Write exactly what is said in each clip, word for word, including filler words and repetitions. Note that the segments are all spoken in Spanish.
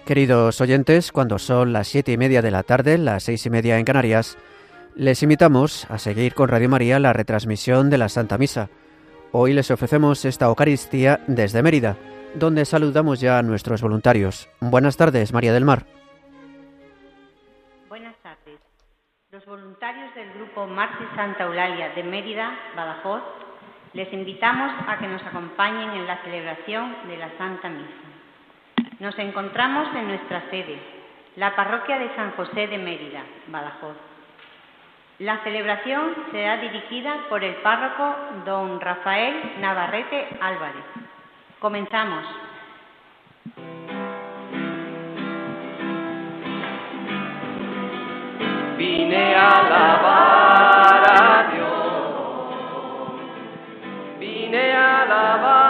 Queridos oyentes, cuando son las siete y media de la tarde, las seis y media en Canarias, les invitamos a seguir con Radio María la retransmisión de la Santa Misa. Hoy les ofrecemos esta Eucaristía desde Mérida, donde saludamos ya a nuestros voluntarios. Buenas tardes, María del Mar. Buenas tardes. Los voluntarios del grupo Martis Santa Eulalia de Mérida, Badajoz, les invitamos a que nos acompañen en la celebración de la Santa Misa. Nos encontramos en nuestra sede, la parroquia de San José de Mérida, Badajoz. La celebración será dirigida por el párroco don Rafael Navarrete Álvarez. Comenzamos. Vine a alabar a Dios, vine a alabar.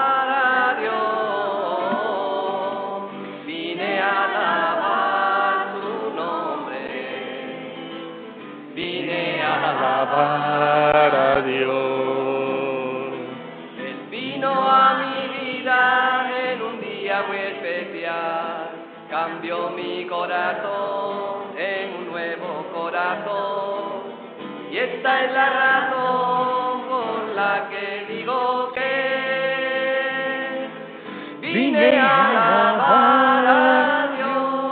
Para Dios. Él vino a mi vida en un día muy especial, cambió mi corazón en un nuevo corazón, y esta es la razón por la que digo que vine a alabar a Dios.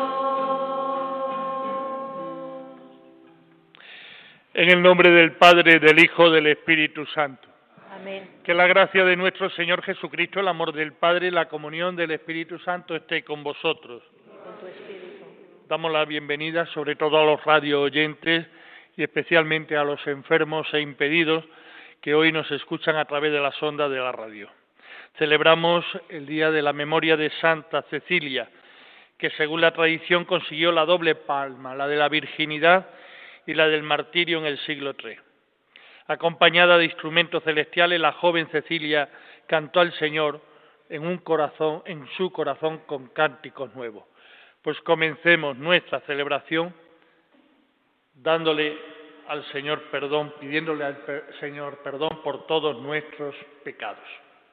En el nombre del Padre, del Hijo, del Espíritu Santo. Amén. Que la gracia de nuestro Señor Jesucristo, el amor del Padre y la comunión del Espíritu Santo esté con vosotros. Con tu espíritu. Damos la bienvenida sobre todo a los radio oyentes y especialmente a los enfermos e impedidos que hoy nos escuchan a través de las ondas de la radio. Celebramos el día de la memoria de Santa Cecilia, que según la tradición consiguió la doble palma, la de la virginidad y la del martirio en el siglo tercero. Acompañada de instrumentos celestiales, la joven Cecilia cantó al Señor en un corazón, en su corazón con cánticos nuevos. Pues comencemos nuestra celebración dándole al Señor perdón, pidiéndole al Señor perdón por todos nuestros pecados.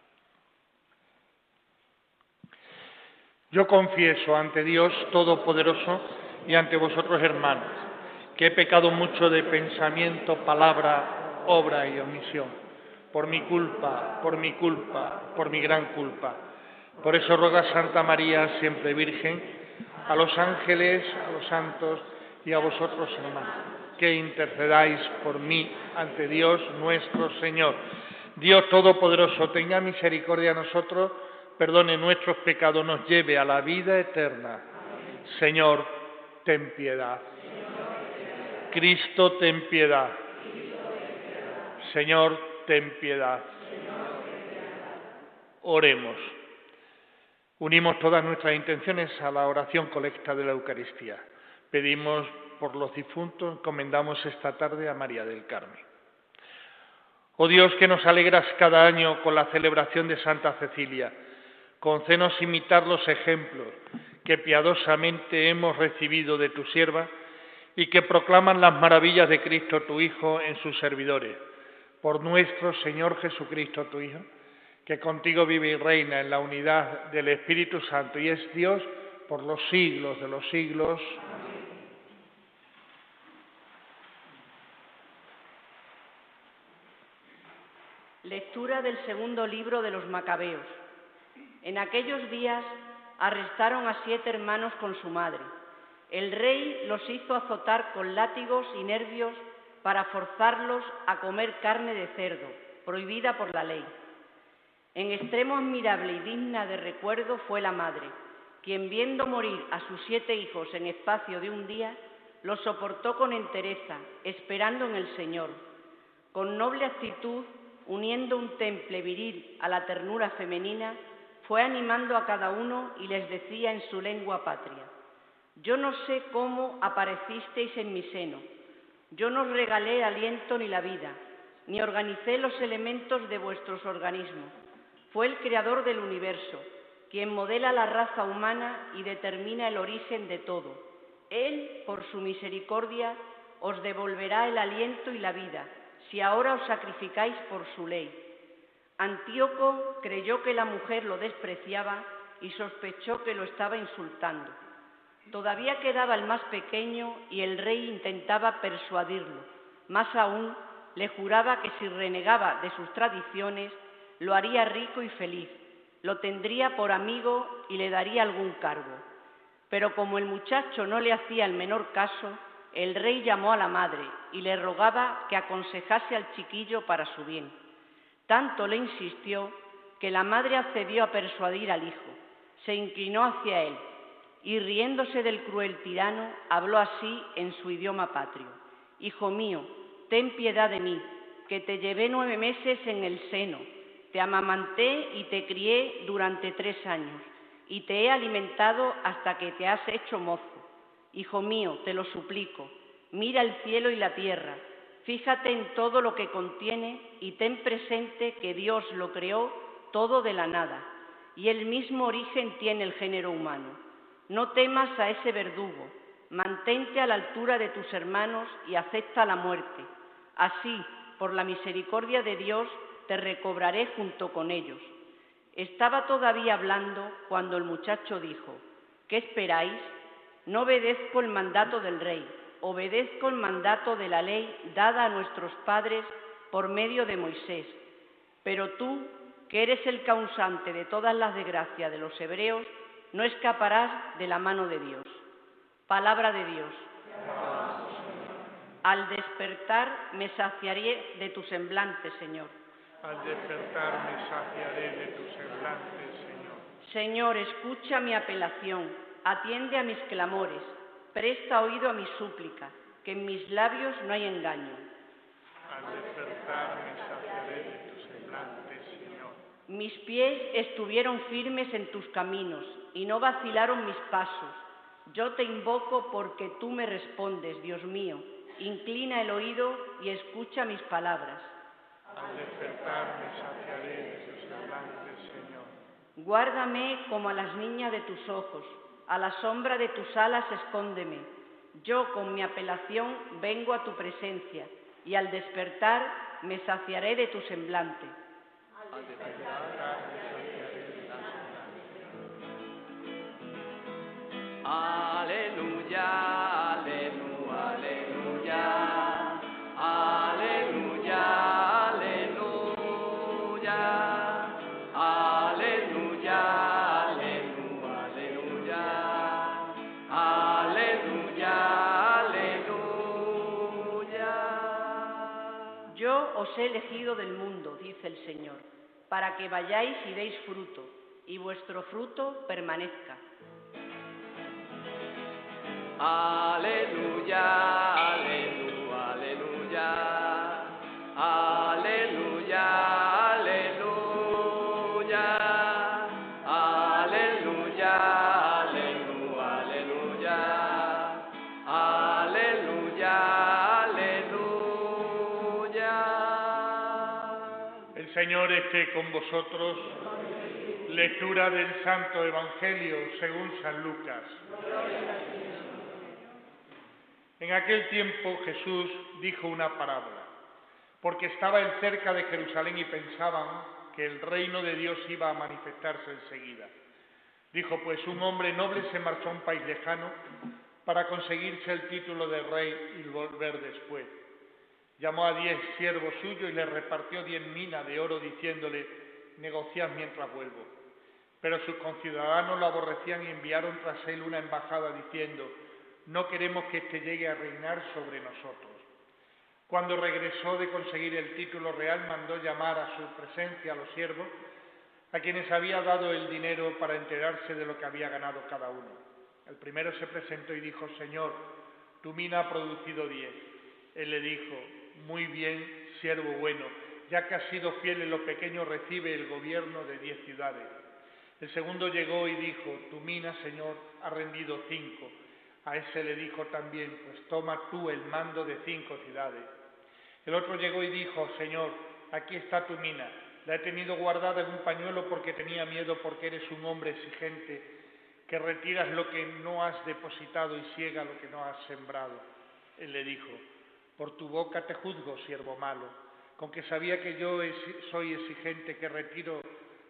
Yo confieso ante Dios Todopoderoso y ante vosotros, hermanos, que he pecado mucho de pensamiento, palabra, obra y omisión, por mi culpa, por mi culpa, por mi gran culpa. Por eso ruega a Santa María, siempre Virgen, a los ángeles, a los santos y a vosotros, hermanos, que intercedáis por mí ante Dios nuestro Señor. Dios Todopoderoso, tenga misericordia de nosotros, perdone nuestros pecados, nos lleve a la vida eterna. Señor, ten piedad. Cristo, ten piedad. Señor, ten piedad. Oremos. Unimos todas nuestras intenciones a la oración colecta de la Eucaristía. Pedimos por los difuntos, encomendamos esta tarde a María del Carmen. Oh Dios, que nos alegras cada año con la celebración de Santa Cecilia, concédenos imitar los ejemplos que piadosamente hemos recibido de tu sierva y que proclaman las maravillas de Cristo tu Hijo en sus servidores. Por nuestro Señor Jesucristo tu Hijo, que contigo vive y reina en la unidad del Espíritu Santo y es Dios por los siglos de los siglos. Lectura del segundo libro de los Macabeos. En aquellos días arrestaron a siete hermanos con su madre. El rey los hizo azotar con látigos y nervios para forzarlos a comer carne de cerdo, prohibida por la ley. En extremo admirable y digna de recuerdo fue la madre, quien viendo morir a sus siete hijos en espacio de un día, los soportó con entereza, esperando en el Señor. Con noble actitud, uniendo un temple viril a la ternura femenina, fue animando a cada uno y les decía en su lengua patria: yo no sé cómo aparecisteis en mi seno, yo no os regalé aliento ni la vida, ni organicé los elementos de vuestros organismos. Fue el creador del universo, quien modela la raza humana y determina el origen de todo. Él, por su misericordia, os devolverá el aliento y la vida, si ahora os sacrificáis por su ley. Antíoco creyó que la mujer lo despreciaba y sospechó que lo estaba insultando. Todavía quedaba el más pequeño y el rey intentaba persuadirlo. Más aún, le juraba que si renegaba de sus tradiciones, lo haría rico y feliz, lo tendría por amigo y le daría algún cargo. Pero como el muchacho no le hacía el menor caso, el rey llamó a la madre y le rogaba que aconsejase al chiquillo para su bien. Tanto le insistió que la madre accedió a persuadir al hijo. Se inclinó hacia él y, riéndose del cruel tirano, habló así en su idioma patrio: «Hijo mío, ten piedad de mí, que te llevé nueve meses en el seno, te amamanté y te crié durante tres años, y te he alimentado hasta que te has hecho mozo. Hijo mío, te lo suplico, mira el cielo y la tierra, fíjate en todo lo que contiene y ten presente que Dios lo creó todo de la nada, y el mismo origen tiene el género humano. No temas a ese verdugo, mantente a la altura de tus hermanos y acepta la muerte. Así, por la misericordia de Dios, te recobraré junto con ellos». Estaba todavía hablando cuando el muchacho dijo: «¿Qué esperáis? No obedezco el mandato del rey, obedezco el mandato de la ley dada a nuestros padres por medio de Moisés. Pero tú, que eres el causante de todas las desgracias de los hebreos, no escaparás de la mano de Dios». Palabra de Dios. Al despertar me saciaré de tu semblante, Señor. Al despertar me saciaré de tu semblante, Señor. Señor, escucha mi apelación, atiende a mis clamores, presta oído a mi súplica, que en mis labios no hay engaño. Al despertar me saciaré de tu semblante, Señor. Mis pies estuvieron firmes en tus caminos y no vacilaron mis pasos. Yo te invoco porque tú me respondes, Dios mío. Inclina el oído y escucha mis palabras. Al despertar me saciaré de tu semblante, Señor. Guárdame como a las niñas de tus ojos, a la sombra de tus alas escóndeme. Yo con mi apelación vengo a tu presencia y al despertar me saciaré de tu semblante. Al despertar me saciaré de tu semblante. Aleluya, aleluya, aleluya, aleluya. Os he elegido del mundo, dice el Señor, para que vayáis y deis fruto, y vuestro fruto permanezca. Aleluya, aleluya, aleluya, aleluya, aleluya, aleluya, aleluya, aleluya, aleluya, aleluya. El Señor esté con vosotros. Lectura del Santo Evangelio según San Lucas. En aquel tiempo Jesús dijo una parábola, porque estaba él cerca de Jerusalén y pensaban que el reino de Dios iba a manifestarse enseguida. Dijo pues: un hombre noble se marchó a un país lejano para conseguirse el título de rey y volver después. Llamó a diez siervos suyos y les repartió diez minas de oro, diciéndole: negociad mientras vuelvo. Pero sus conciudadanos lo aborrecían y enviaron tras él una embajada diciendo: no queremos que éste llegue a reinar sobre nosotros. Cuando regresó de conseguir el título real, mandó llamar a su presencia a los siervos, a quienes había dado el dinero para enterarse de lo que había ganado cada uno. El primero se presentó y dijo: Señor, tu mina ha producido diez. Él le dijo: muy bien, siervo bueno, ya que has sido fiel en lo pequeño, recibe el gobierno de diez ciudades. El segundo llegó y dijo: tu mina, Señor, ha rendido cinco. A ese le dijo también: pues toma tú el mando de cinco ciudades. El otro llegó y dijo: Señor, aquí está tu mina. La he tenido guardada en un pañuelo porque tenía miedo, porque eres un hombre exigente, que retiras lo que no has depositado y ciega lo que no has sembrado. Él le dijo: por tu boca te juzgo, siervo malo. Con que sabía que yo soy exigente, que retiro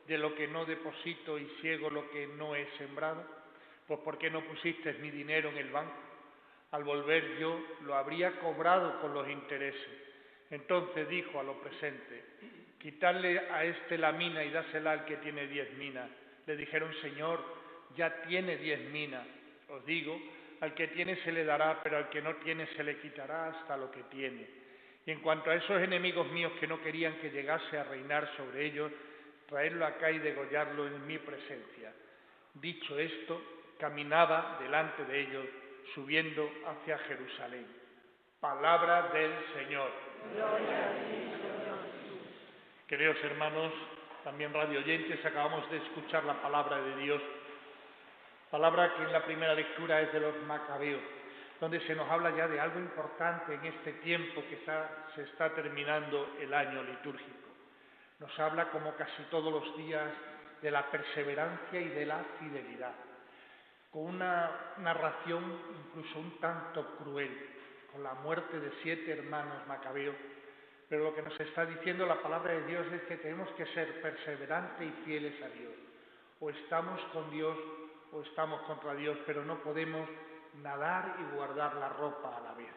de lo que no deposito y ciego lo que no he sembrado? Pues ¿por qué no pusiste mi dinero en el banco? Al volver yo lo habría cobrado con los intereses. Entonces dijo a lo presente: quitadle a este la mina y dásela al que tiene diez minas. Le dijeron: Señor, ya tiene diez minas. Os digo, al que tiene se le dará, pero al que no tiene se le quitará hasta lo que tiene. Y en cuanto a esos enemigos míos que no querían que llegase a reinar sobre ellos, traedlo acá y degollarlo en mi presencia. Dicho esto, caminaba delante de ellos, subiendo hacia Jerusalén. Palabra del Señor. Gloria a ti, Señor. Queridos hermanos, también radio oyentes, acabamos de escuchar la palabra de Dios, palabra que en la primera lectura es de los Macabeos, donde se nos habla ya de algo importante en este tiempo que está, se está terminando el año litúrgico. Nos habla, como casi todos los días, de la perseverancia y de la fidelidad, con una narración incluso un tanto cruel, con la muerte de siete hermanos macabeos, pero lo que nos está diciendo la palabra de Dios es que tenemos que ser perseverantes y fieles a Dios. O estamos con Dios o estamos contra Dios, pero no podemos nadar y guardar la ropa a la vez.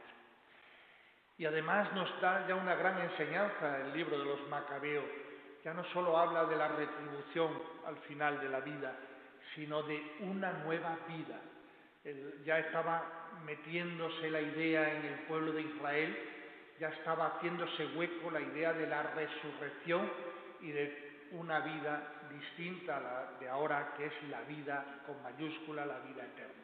Y además nos da ya una gran enseñanza el libro de los Macabeos. Ya no solo habla de la retribución al final de la vida, sino de una nueva vida. El, ya estaba metiéndose la idea en el pueblo de Israel, ya estaba haciéndose hueco la idea de la resurrección y de una vida distinta a la de ahora, que es la vida con mayúscula, la vida eterna.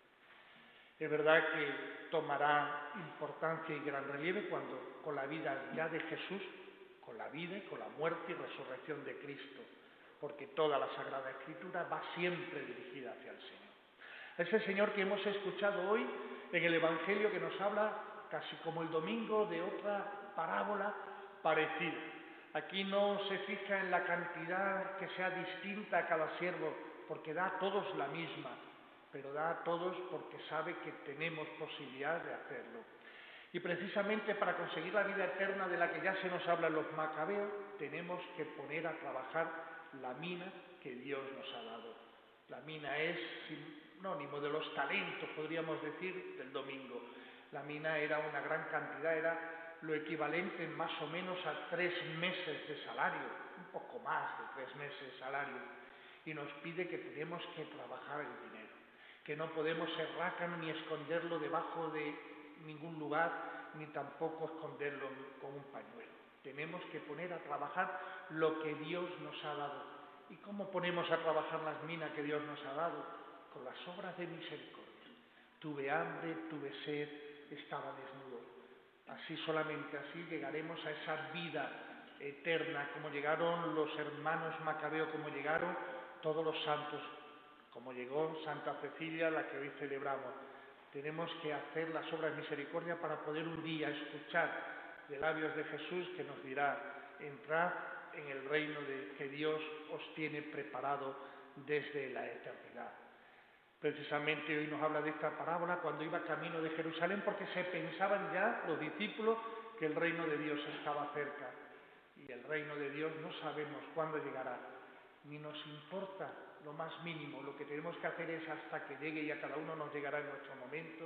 Es verdad que tomará importancia y gran relieve cuando con la vida ya de Jesús, con la vida y con la muerte y resurrección de Cristo, porque toda la Sagrada Escritura va siempre dirigida hacia el Señor. Ese Señor que hemos escuchado hoy en el Evangelio, que nos habla casi como el domingo de otra parábola parecida. Aquí no se fija en la cantidad que sea distinta a cada siervo, porque da a todos la misma, pero da a todos porque sabe que tenemos posibilidad de hacerlo. Y precisamente para conseguir la vida eterna de la que ya se nos habla en los Macabeos, tenemos que poner a trabajar la mina que Dios nos ha dado. La mina es sinónimo de los talentos, podríamos decir, del domingo. La mina era una gran cantidad, era lo equivalente más o menos a tres meses de salario, un poco más de tres meses de salario. Y nos pide que tenemos que trabajar el dinero, que no podemos ser rácanos ni esconderlo debajo de ningún lugar, ni tampoco esconderlo con un pañuelo. Tenemos que poner a trabajar lo que Dios nos ha dado. ¿Y cómo ponemos a trabajar las minas que Dios nos ha dado? Con las obras de misericordia. Tuve hambre, tuve sed, estaba desnudo. Así, solamente así, llegaremos a esa vida eterna, como llegaron los hermanos Macabeos, como llegaron todos los santos, como llegó Santa Cecilia, la que hoy celebramos. Tenemos que hacer las obras de misericordia para poder un día escuchar de labios de Jesús que nos dirá: entrad en el reino de, que Dios os tiene preparado desde la eternidad. Precisamente hoy nos habla de esta parábola cuando iba camino de Jerusalén, porque se pensaban ya los discípulos que el reino de Dios estaba cerca. Y el reino de Dios no sabemos cuándo llegará, ni nos importa lo más mínimo. Lo que tenemos que hacer es, hasta que llegue, y a cada uno nos llegará en nuestro momento,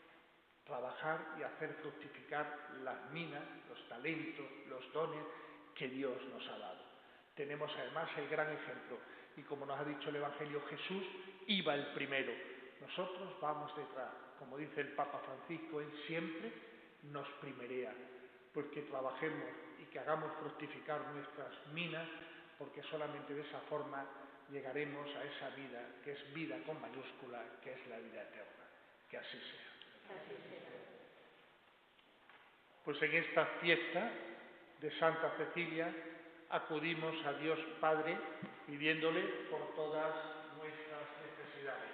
trabajar y hacer fructificar las minas, los talentos, los dones que Dios nos ha dado. Tenemos además el gran ejemplo, y como nos ha dicho el Evangelio, Jesús iba el primero. Nosotros vamos detrás. Como dice el Papa Francisco, Él siempre nos primerea. Pues que trabajemos y que hagamos fructificar nuestras minas, porque solamente de esa forma llegaremos a esa vida, que es vida con mayúscula, que es la vida eterna. Que así sea. Así sea. Pues en esta fiesta de Santa Cecilia acudimos a Dios Padre pidiéndole por todas nuestras necesidades.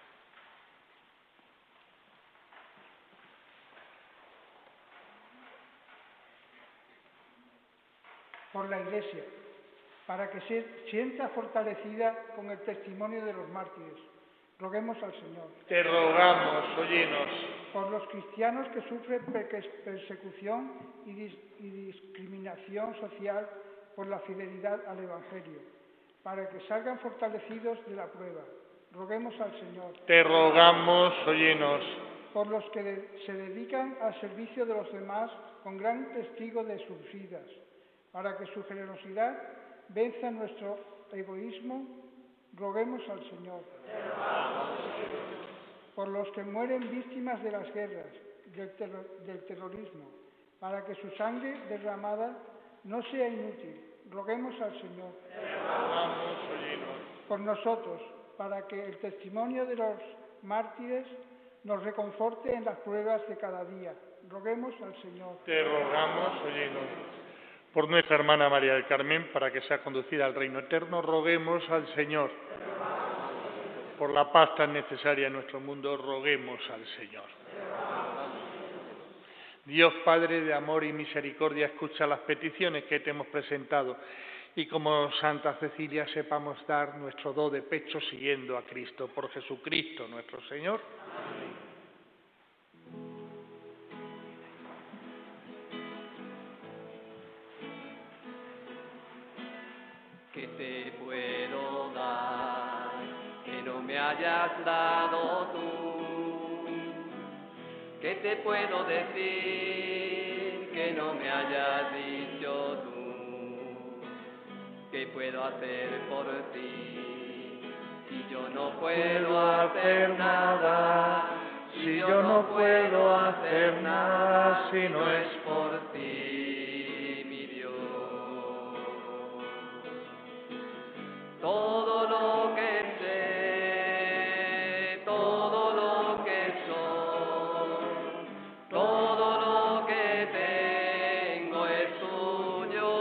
Por la Iglesia, para que se sienta fortalecida con el testimonio de los mártires. Roguemos al Señor. Te rogamos, óyenos. Por los cristianos que sufren persecución y, dis y discriminación social por la fidelidad al Evangelio. para que salgan fortalecidos de la prueba. Roguemos al Señor. Te rogamos, óyenos. Por los que de, se dedican al servicio de los demás con gran testigo de sus vidas, para que su generosidad venza nuestro egoísmo, roguemos al Señor. Por los que mueren víctimas de las guerras, del, terror, del terrorismo, para que su sangre derramada no sea inútil, roguemos al Señor. Por nosotros, para que el testimonio de los mártires nos reconforte en las pruebas de cada día, roguemos al Señor. Te rogamos, óyenos. Por nuestra hermana María del Carmen, para que sea conducida al reino eterno, roguemos al Señor. Por la paz tan necesaria en nuestro mundo, roguemos al Señor. Dios Padre de amor y misericordia, escucha las peticiones que te hemos presentado y como Santa Cecilia sepamos dar nuestro do de pecho siguiendo a Cristo. Por Jesucristo nuestro Señor. Amén. ¿Qué te puedo dar que no me hayas dado tú? ¿Qué te puedo decir que no me hayas dicho tú? ¿Qué puedo hacer por ti si yo no puedo hacer nada? Si yo no puedo hacer nada si no es por ti, mi Dios. Todo lo que sé, todo lo que soy, todo lo que tengo es tuyo.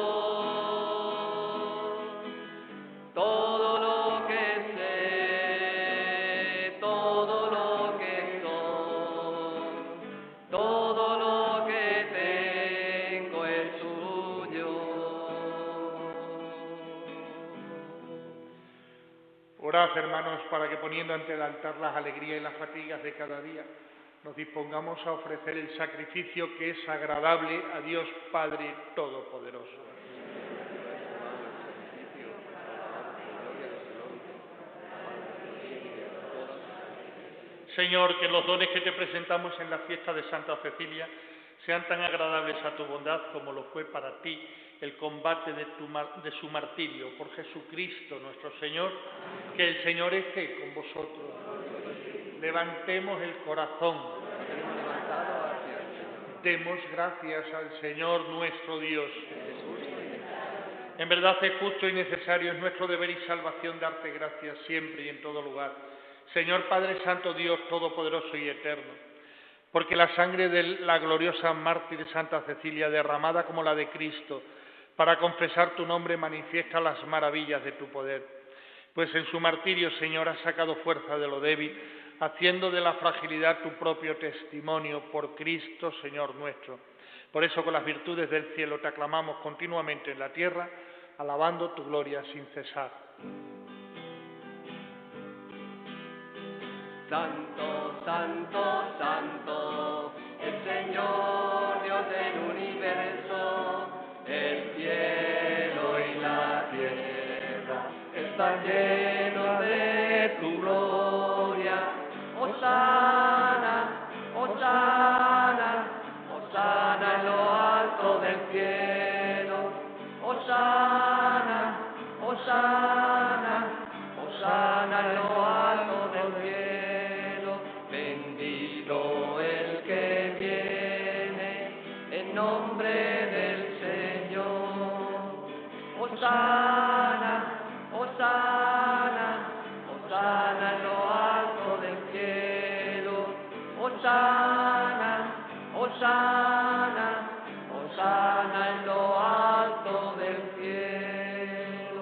Todo lo que sé, todo lo que soy, todo lo que tengo es tuyo. Orad, hermanos, para que poniendo ante el altar las alegrías y las fatigas de cada día, nos dispongamos a ofrecer el sacrificio que es agradable a Dios Padre Todopoderoso. Señor, que los dones que te presentamos en la fiesta de Santa Cecilia sean tan agradables a tu bondad como lo fue para ti el combate de, tu, de su martirio por Jesucristo nuestro Señor. Que el Señor esté con vosotros. Levantemos el corazón. Demos gracias al Señor nuestro Dios. En verdad es justo y necesario, es nuestro deber y salvación darte gracias siempre y en todo lugar. Señor Padre Santo, Dios Todopoderoso y Eterno, porque la sangre de la gloriosa mártir Santa Cecilia, derramada como la de Cristo, para confesar tu nombre, manifiesta las maravillas de tu poder. Pues en su martirio, Señor, has sacado fuerza de lo débil, haciendo de la fragilidad tu propio testimonio por Cristo, Señor nuestro. Por eso, con las virtudes del cielo, te aclamamos continuamente en la tierra, alabando tu gloria sin cesar. Santo, santo, santo, el Señor Dios del universo, el cielo y la tierra están llenos de tu gloria. Hosana, hosana, hosana en lo alto del cielo. Hosana, hosana, hosana en lo alto del cielo. Bendito el que viene en nombre del Señor. Hosana, hosana, hosana en lo alto del cielo. Hosana, hosana, hosana en lo alto del cielo.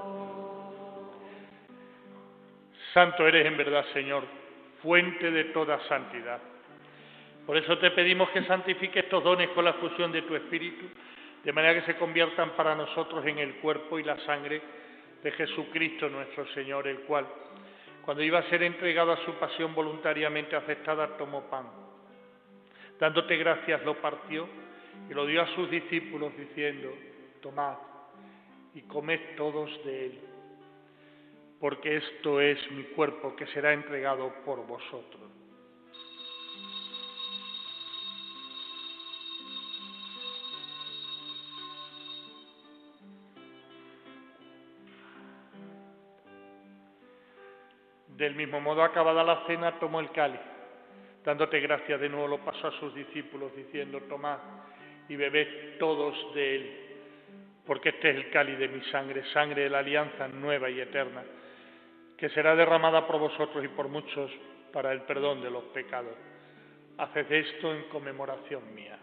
Santo eres en verdad, Señor, fuente de toda santidad. Por eso te pedimos que santifiques estos dones con la fusión de tu Espíritu, de manera que se conviertan para nosotros en el cuerpo y la sangre de Jesucristo nuestro Señor, el cual, cuando iba a ser entregado a su pasión voluntariamente aceptada, tomó pan. Dándote gracias, lo partió y lo dio a sus discípulos, diciendo: tomad y comed todos de él, porque esto es mi cuerpo que será entregado por vosotros. Del mismo modo, acabada la cena, tomó el cáliz. Dándote gracias, de nuevo lo pasó a sus discípulos, diciendo: tomad y bebed todos de él, porque este es el cáliz de mi sangre, sangre de la alianza nueva y eterna, que será derramada por vosotros y por muchos para el perdón de los pecados. Haced esto en conmemoración mía.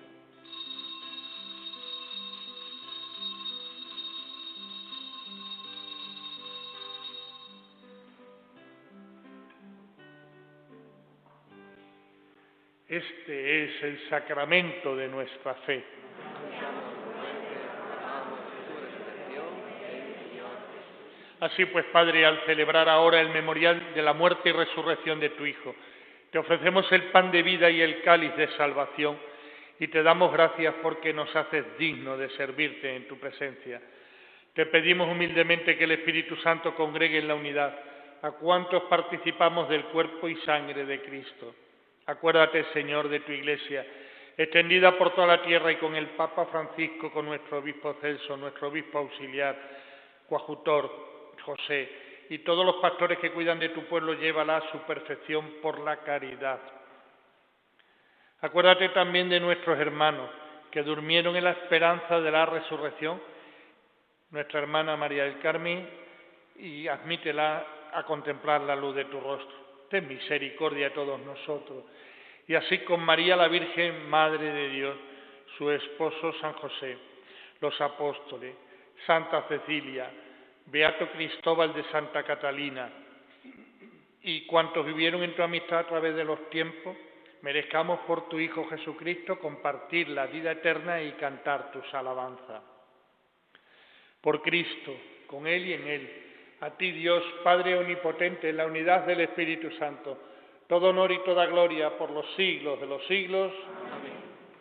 Este es el sacramento de nuestra fe. Así pues, Padre, al celebrar ahora el memorial de la muerte y resurrección de tu Hijo, te ofrecemos el pan de vida y el cáliz de salvación, y te damos gracias porque nos haces dignos de servirte en tu presencia. Te pedimos humildemente que el Espíritu Santo congregue en la unidad a cuantos participamos del cuerpo y sangre de Cristo. Acuérdate, Señor, de tu Iglesia, extendida por toda la tierra, y con el Papa Francisco, con nuestro obispo Celso, nuestro obispo auxiliar, coadjutor José, y todos los pastores que cuidan de tu pueblo, llévala a su perfección por la caridad. Acuérdate también de nuestros hermanos que durmieron en la esperanza de la resurrección, nuestra hermana María del Carmen, y admítela a contemplar la luz de tu rostro. Ten misericordia de todos nosotros, y así con María la Virgen, Madre de Dios, su esposo San José, los apóstoles, Santa Cecilia, Beato Cristóbal de Santa Catalina, y cuantos vivieron en tu amistad a través de los tiempos, merezcamos por tu Hijo Jesucristo compartir la vida eterna y cantar tus alabanzas. Por Cristo, con Él y en Él, a ti, Dios, Padre omnipotente, en la unidad del Espíritu Santo, todo honor y toda gloria por los siglos de los siglos. Amén.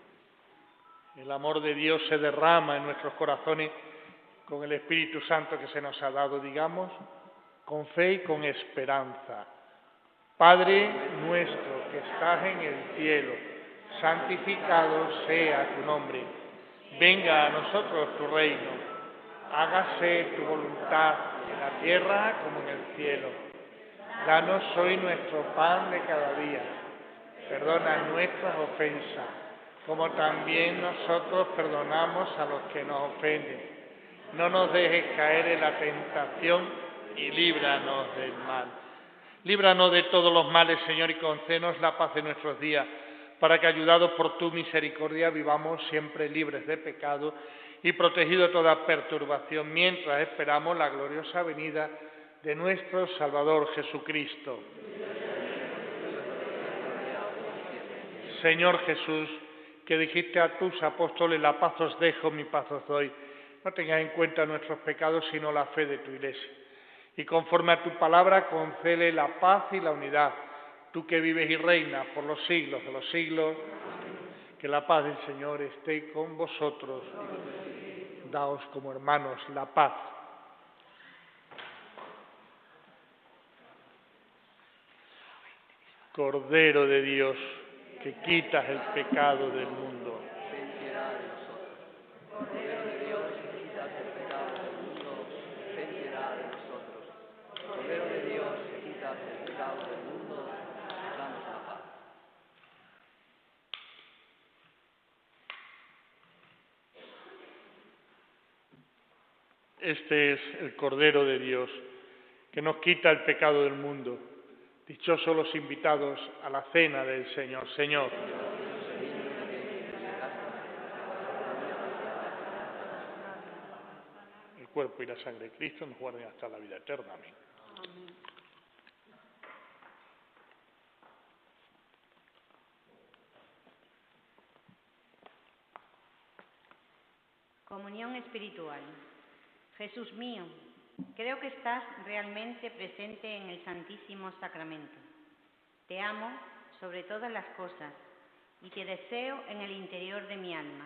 El amor de Dios se derrama en nuestros corazones con el Espíritu Santo que se nos ha dado, digamos, con fe y con esperanza. Padre nuestro que estás en el cielo, santificado sea tu nombre. Venga a nosotros tu reino. Hágase tu voluntad en la tierra como en el cielo. Danos hoy nuestro pan de cada día. Perdona nuestras ofensas, como también nosotros perdonamos a los que nos ofenden. No nos dejes caer en la tentación y líbranos del mal. Líbranos de todos los males, Señor, y concédenos la paz en nuestros días, para que, ayudados por tu misericordia, vivamos siempre libres de pecado y protegido de toda perturbación, mientras esperamos la gloriosa venida de nuestro Salvador Jesucristo. Señor Jesús, que dijiste a tus apóstoles: la paz os dejo, mi paz os doy, no tengas en cuenta nuestros pecados, sino la fe de tu Iglesia. Y conforme a tu palabra, concede la paz y la unidad, tú que vives y reinas por los siglos de los siglos. Que la paz del Señor esté con vosotros. Daos como hermanos la paz. Cordero de Dios, que quitas el pecado del mundo. Ten piedad de nosotros. Cordero de Dios, que quitas el pecado del mundo, ten piedad de nosotros. Cordero de Dios, que quitas el pecado del mundo, danos la paz. Este es el Cordero de Dios, que nos quita el pecado del mundo. Dichosos los invitados a la cena del Señor. Señor. El cuerpo y la sangre de Cristo nos guarden hasta la vida eterna. Amén. Amén. Comunión espiritual. Jesús mío, creo que estás realmente presente en el Santísimo Sacramento. Te amo sobre todas las cosas y te deseo en el interior de mi alma.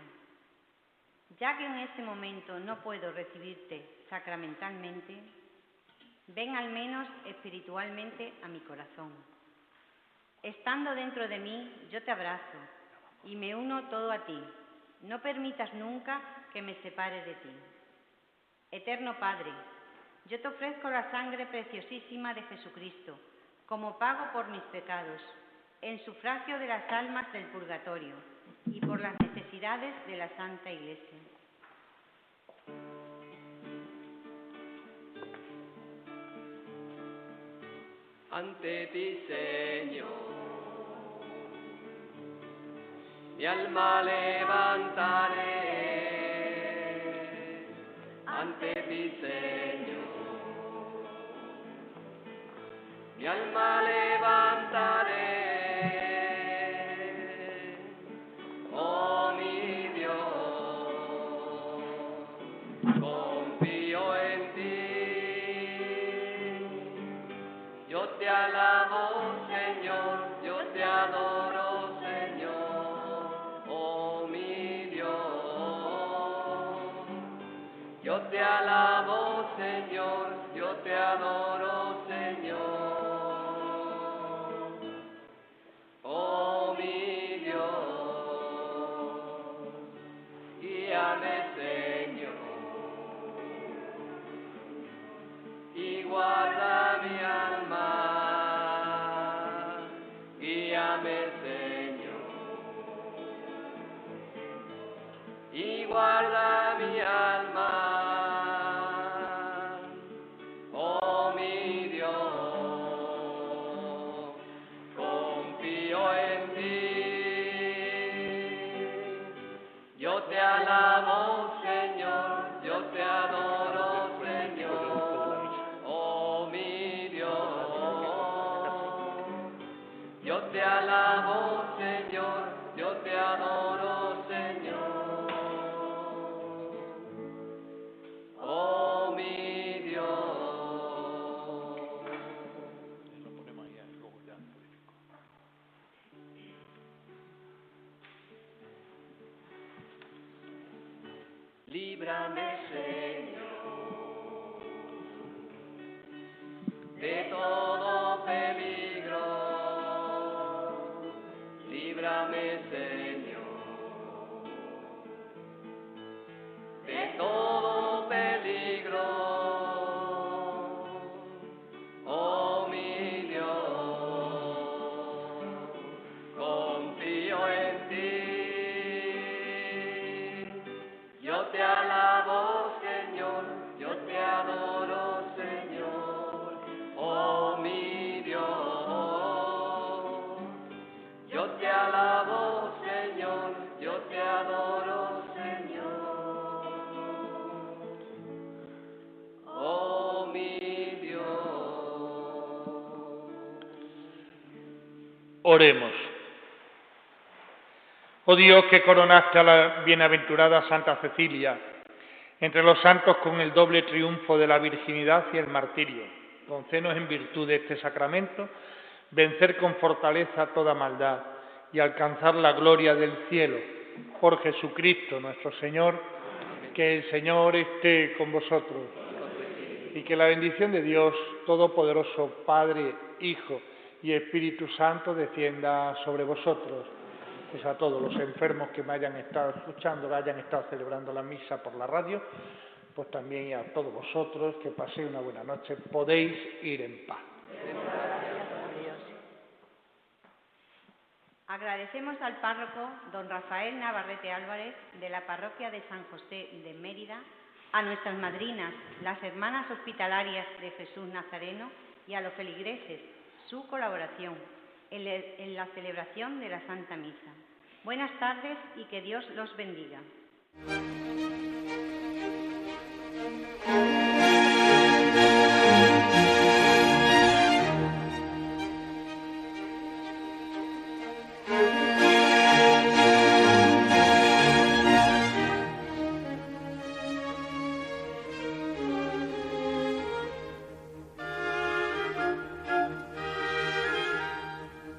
Ya que en este momento no puedo recibirte sacramentalmente, ven al menos espiritualmente a mi corazón. Estando dentro de mí, yo te abrazo y me uno todo a ti. No permitas nunca que me separe de ti. Eterno Padre, yo te ofrezco la sangre preciosísima de Jesucristo como pago por mis pecados, en sufragio de las almas del purgatorio y por las necesidades de la Santa Iglesia. Ante ti, Señor, mi alma levantaré. Ante ti, Señor, mi alma levantaré. Oh, mi Dios, confío en ti. Yo te alabo, Señor, yo te adoro, Señor, oh mi Dios. Yo te alabo, Señor, yo te adoro, Señor, oh mi Dios. Guíame, Señor, y guarda mi alma. Guíame, Señor, y guarda mi alma. Oh mi Dios, confío en ti. Yo te alabo, Señor, yo te adoro, Señor. Oh mi Dios, yo te alabo, Señor, yo te adoro, Señor. Oh mi Dios. Líbrame, Señor, de todo peligro. Líbrame, Señor, de todo peligro. Oh mi Dios, confío en ti. Yo te alabo, Señor, yo te adoro, Señor, oh mi Dios. Yo te alabo, Señor, yo te adoro, Señor, oh mi Dios. Oremos. Oh Dios, que coronaste a la bienaventurada Santa Cecilia entre los santos con el doble triunfo de la virginidad y el martirio, concédenos en virtud de este sacramento vencer con fortaleza toda maldad y alcanzar la gloria del cielo. Por Jesucristo nuestro Señor, que el Señor esté con vosotros y que la bendición de Dios Todopoderoso, Padre, Hijo y Espíritu Santo descienda sobre vosotros. Pues a todos los enfermos que me hayan estado escuchando, que hayan estado celebrando la misa por la radio, pues también a todos vosotros que paséis una buena noche, podéis ir en paz. Agradecemos al párroco don Rafael Navarrete Álvarez de la parroquia de San José de Mérida, a nuestras madrinas, las hermanas hospitalarias de Jesús Nazareno, y a los feligreses su colaboración en la celebración de la Santa Misa. Buenas tardes y que Dios los bendiga.